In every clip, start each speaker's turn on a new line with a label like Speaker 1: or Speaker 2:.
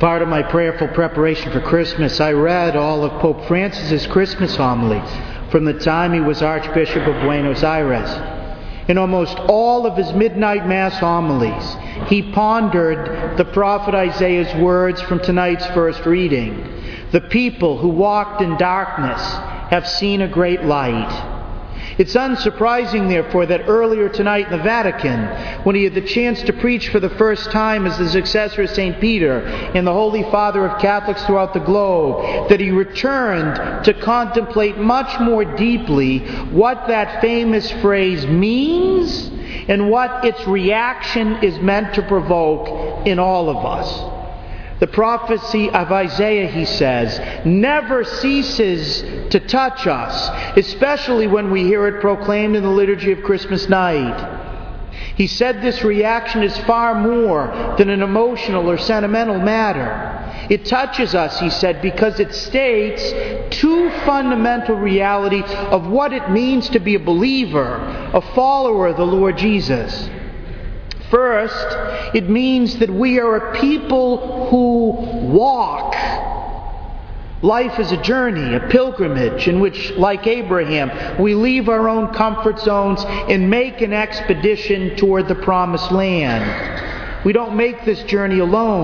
Speaker 1: part of my prayerful preparation for Christmas, I read all of Pope Francis's Christmas homilies from the time he was Archbishop of Buenos Aires. In almost all of his midnight Mass homilies, he pondered the prophet Isaiah's words from tonight's first reading. The people who walked in darkness have seen a great light. It's unsurprising, therefore, that earlier tonight in the Vatican, when he had the chance to preach for the first time as the successor of St. Peter and the Holy Father of Catholics throughout the globe, that he returned to contemplate much more deeply what that famous phrase means and what its reaction is meant to provoke in all of us. The prophecy of Isaiah, he says, never ceases to touch us, especially when we hear it proclaimed in the liturgy of Christmas night. He said this reaction is far more than an emotional or sentimental matter. It touches us, he said, because it states two fundamental realities of what it means to be a believer, a follower of the Lord Jesus. First, it means that we are a people who walk. Life is a journey, a pilgrimage, in which, like Abraham, we leave our own comfort zones and make an expedition toward the promised land. We don't make this journey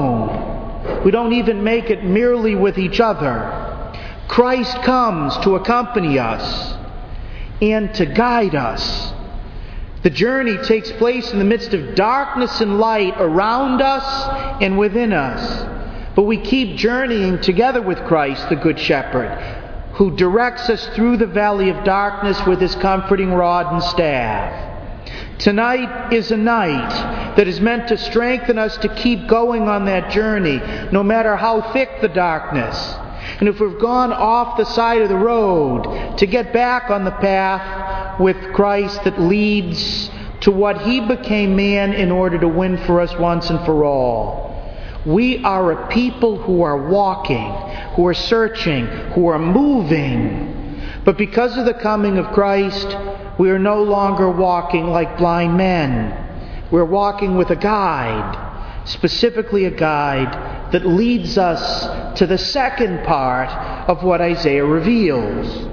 Speaker 1: alone. We don't even make it merely with each other. Christ comes to accompany us and to guide us. The journey takes place in the midst of darkness and light around us and within us. But we keep journeying together with Christ, the Good Shepherd, who directs us through the valley of darkness with his comforting rod and staff. Tonight is a night that is meant to strengthen us to keep going on that journey, no matter how thick the darkness. And if we've gone off the side of the road, to get back on the path with Christ that leads to what he became man in order to win for us once and for all. We are a people who are walking, who are searching, who are moving. But because of the coming of Christ, we are no longer walking like blind men. We're walking with a guide, specifically a guide that leads us to the second part of what Isaiah reveals.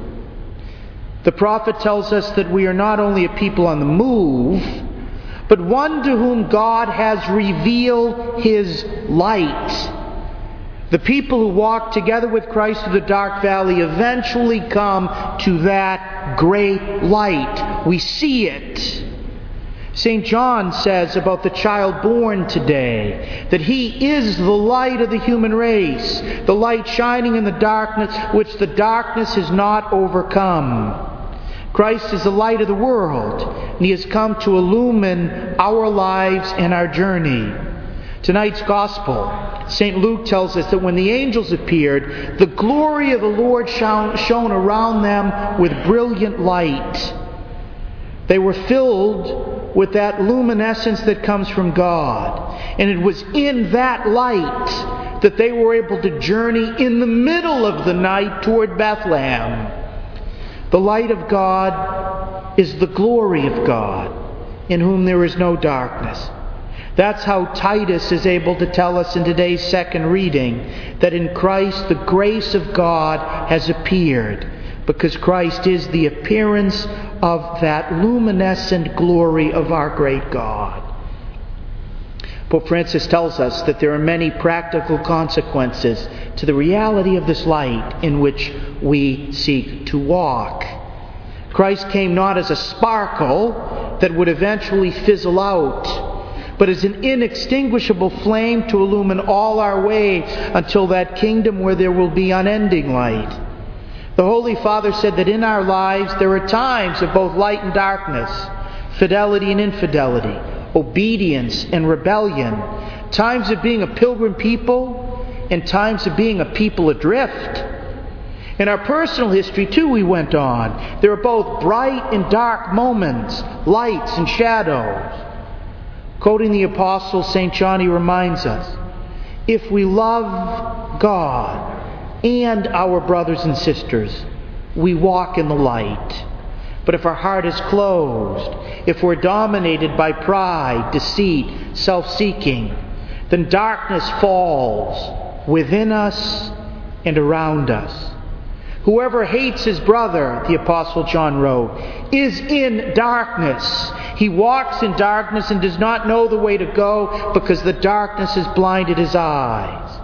Speaker 1: The prophet tells us that we are not only a people on the move, but one to whom God has revealed his light. The people who walk together with Christ through the dark valley eventually come to that great light. We see it. St. John says about the child born today that he is the light of the human race, the light shining in the darkness, which the darkness has not overcome. Christ is the light of the world, and he has come to illumine our lives and our journey. Tonight's Gospel, St. Luke tells us that when the angels appeared, the glory of the Lord shone around them with brilliant light. They were filled with that luminescence that comes from God. And it was in that light that they were able to journey in the middle of the night toward Bethlehem. The light of God is the glory of God, in whom there is no darkness. That's how Titus is able to tell us in today's second reading that in Christ the grace of God has appeared, because Christ is the appearance of that luminescent glory of our great God. Pope Francis tells us that there are many practical consequences to the reality of this light in which we seek to walk. Christ came not as a sparkle that would eventually fizzle out, but as an inextinguishable flame to illumine all our way until that kingdom where there will be unending light. The Holy Father said that in our lives there are times of both light and darkness, fidelity and infidelity, obedience and rebellion, times of being a pilgrim people and times of being a people adrift. In our personal history, too, we went on. There are both bright and dark moments, lights and shadows. Quoting the Apostle St. John, he reminds us, if we love God and our brothers and sisters, we walk in the light. But if our heart is closed, if we're dominated by pride, deceit, self-seeking, then darkness falls. within us and around us. Whoever hates his brother, the Apostle John wrote, is in darkness. He walks in darkness and does not know the way to go because the darkness has blinded his eyes.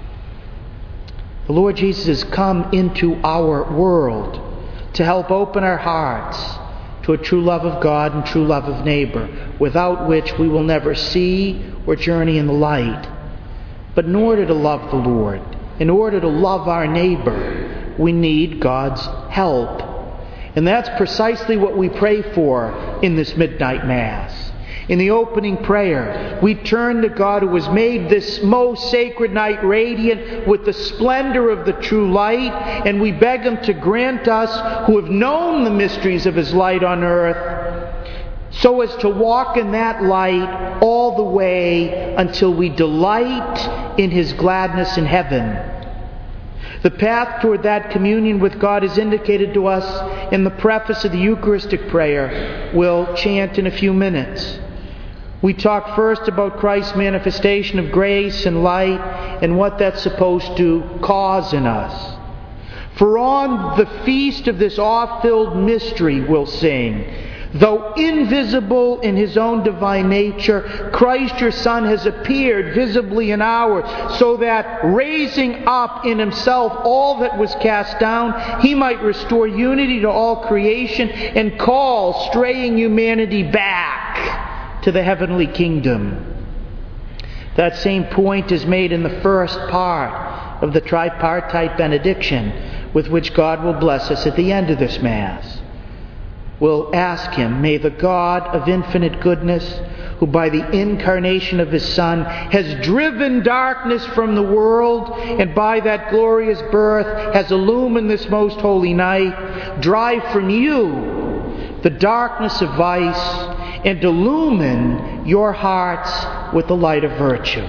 Speaker 1: The Lord Jesus has come into our world to help open our hearts to a true love of God and true love of neighbor, without which we will never see or journey in the light. But in order to love the Lord, in order to love our neighbor, we need God's help. And that's precisely what we pray for in this midnight Mass. In the opening prayer, we turn to God who has made this most sacred night radiant with the splendor of the true light, and we beg Him to grant us, who have known the mysteries of His light on earth, so as to walk in that light all the way until we delight in His gladness in heaven. The path toward that communion with God is indicated to us in the preface of the Eucharistic prayer we'll chant in a few minutes. We talk first about Christ's manifestation of grace and light and what that's supposed to cause in us. For on the feast of this awe-filled mystery, we'll sing, though invisible in His own divine nature, Christ your Son has appeared visibly in ours, so that raising up in Himself all that was cast down, He might restore unity to all creation and call straying humanity back to the heavenly kingdom. That same point is made in the first part of the tripartite benediction with which God will bless us at the end of this Mass. We'll ask Him, may the God of infinite goodness, who by the incarnation of His Son has driven darkness from the world and by that glorious birth has illumined this most holy night, drive from you the darkness of vice and illumine your hearts with the light of virtue.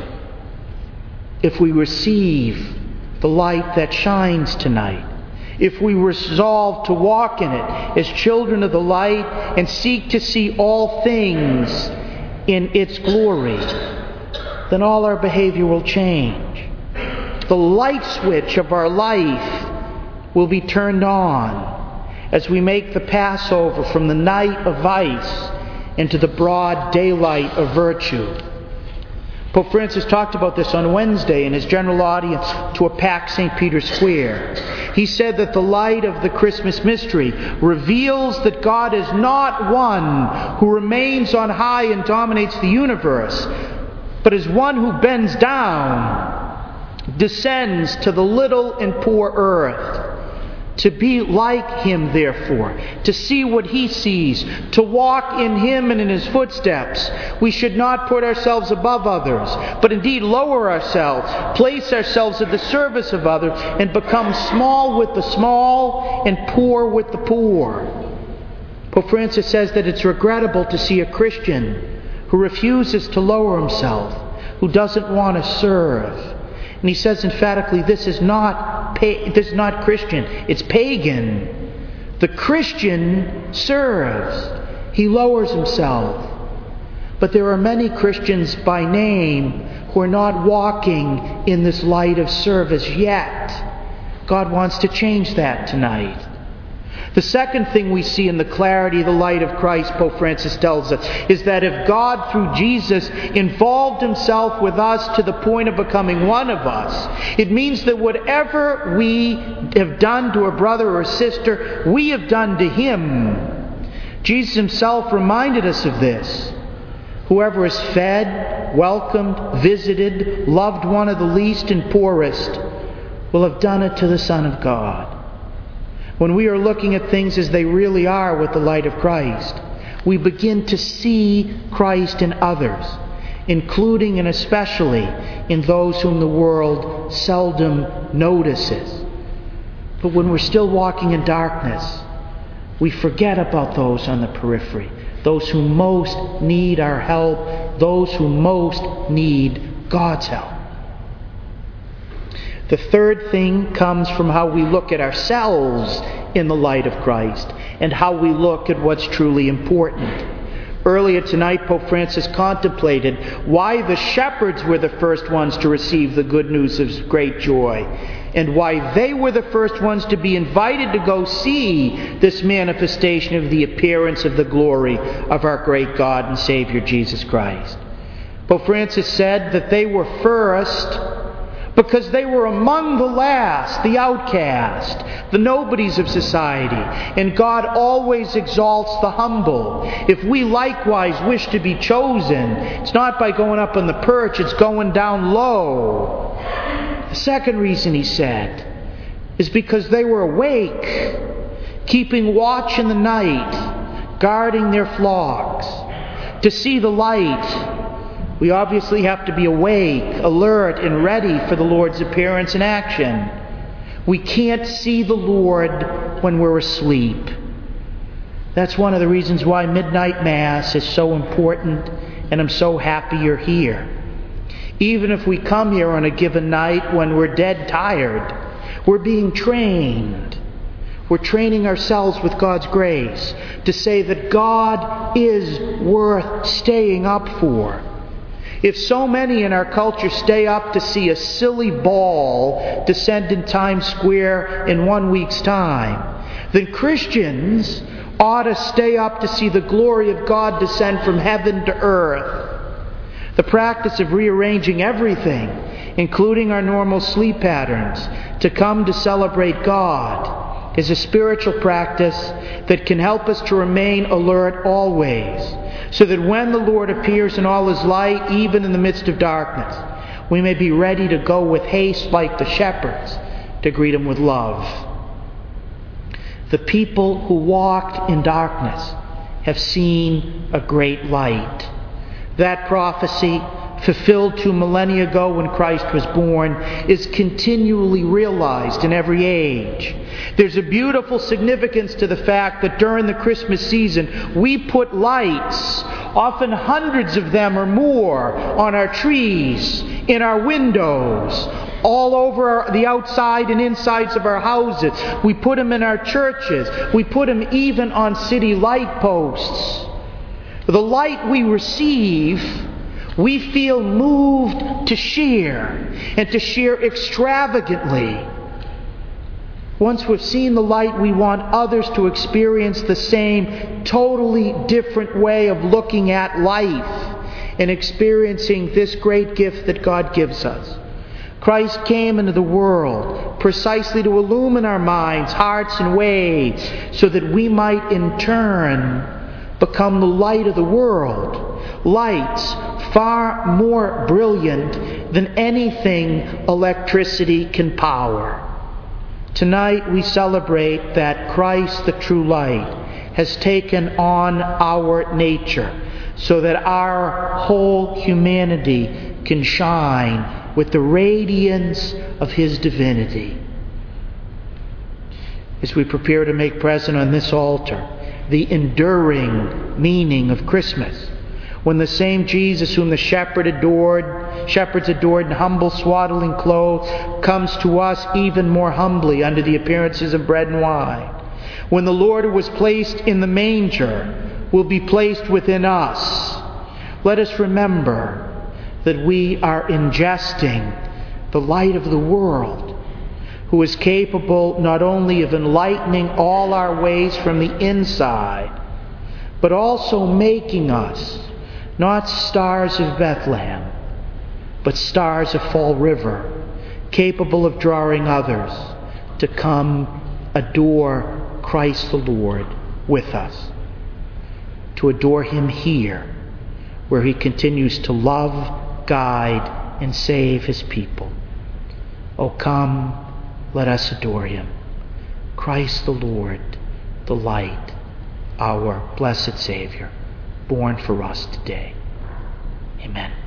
Speaker 1: If we receive the light that shines tonight, if we resolve to walk in it as children of the light and seek to see all things in its glory, then all our behavior will change. The light switch of our life will be turned on as we make the Passover from the night of vice into the broad daylight of virtue. Pope Francis talked about this on Wednesday in his general audience to a packed St. Peter's Square. He said that the light of the Christmas mystery reveals that God is not one who remains on high and dominates the universe, but is one who bends down, descends to the little and poor earth. To be like Him, therefore, to see what He sees, to walk in Him and in His footsteps, we should not put ourselves above others, but indeed lower ourselves, place ourselves at the service of others, and become small with the small and poor with the poor. Pope Francis says that it's regrettable to see a Christian who refuses to lower himself, who doesn't want to serve. And he says emphatically, this is not Christian, it's pagan. The Christian serves. He lowers himself. But there are many Christians by name who are not walking in this light of service yet. God wants to change that tonight. The second thing we see in the clarity of the light of Christ, Pope Francis tells us, is that if God, through Jesus, involved Himself with us to the point of becoming one of us, it means that whatever we have done to a brother or sister, we have done to Him. Jesus Himself reminded us of this. Whoever is fed, welcomed, visited, loved one of the least and poorest, will have done it to the Son of God. When we are looking at things as they really are with the light of Christ, we begin to see Christ in others, including and especially in those whom the world seldom notices. But when we're still walking in darkness, we forget about those on the periphery, those who most need our help, those who most need God's help. The third thing comes from how we look at ourselves in the light of Christ and how we look at what's truly important. Earlier tonight, Pope Francis contemplated why the shepherds were the first ones to receive the good news of great joy, and why they were the first ones to be invited to go see this manifestation of the appearance of the glory of our great God and Savior Jesus Christ. Pope Francis said that they were first because they were among the last, the outcast, the nobodies of society. And God always exalts the humble. If we likewise wish to be chosen, it's not by going up on the perch, it's going down low. The second reason, he said, is because they were awake, keeping watch in the night, guarding their flocks. To see the light, we obviously have to be awake, alert, and ready for the Lord's appearance and action. We can't see the Lord when we're asleep. That's one of the reasons why Midnight Mass is so important, and I'm so happy you're here. Even if we come here on a given night when we're dead tired, we're being trained. We're training ourselves with God's grace to say that God is worth staying up for. If so many in our culture stay up to see a silly ball descend in Times Square in 1 week's time, then Christians ought to stay up to see the glory of God descend from heaven to earth. The practice of rearranging everything, including our normal sleep patterns, to come to celebrate God is a spiritual practice that can help us to remain alert always, so that when the Lord appears in all His light, even in the midst of darkness, we may be ready to go with haste like the shepherds to greet Him with love. The people who walked in darkness have seen a great light. That prophecy, fulfilled 2 millennia ago when Christ was born, is continually realized in every age. There's a beautiful significance to the fact that during the Christmas season we put lights, often hundreds of them or more, on our trees, in our windows, all over the outside and insides of our houses. We put them in our churches. We put them even on city light posts. The light we receive, we feel moved to share, and to share extravagantly. Once we've seen the light, we want others to experience the same totally different way of looking at life and experiencing this great gift that God gives us. Christ came into the world precisely to illumine our minds, hearts, and ways, so that we might in turn become the light of the world. Lights far more brilliant than anything electricity can power. Tonight we celebrate that Christ, the true light, has taken on our nature, so that our whole humanity can shine with the radiance of His divinity. As we prepare to make present on this altar the enduring meaning of Christmas, when the same Jesus whom the shepherds adored in humble swaddling clothes comes to us even more humbly under the appearances of bread and wine, when the Lord who was placed in the manger will be placed within us, let us remember that we are ingesting the light of the world, who is capable not only of enlightening all our ways from the inside, but also making us not stars of Bethlehem, but stars of Fall River, capable of drawing others to come adore Christ the Lord with us, to adore Him here, where He continues to love, guide, and save His people. Oh, come, let us adore Him. Christ the Lord, the light, our blessed Savior, born for us today. Amen.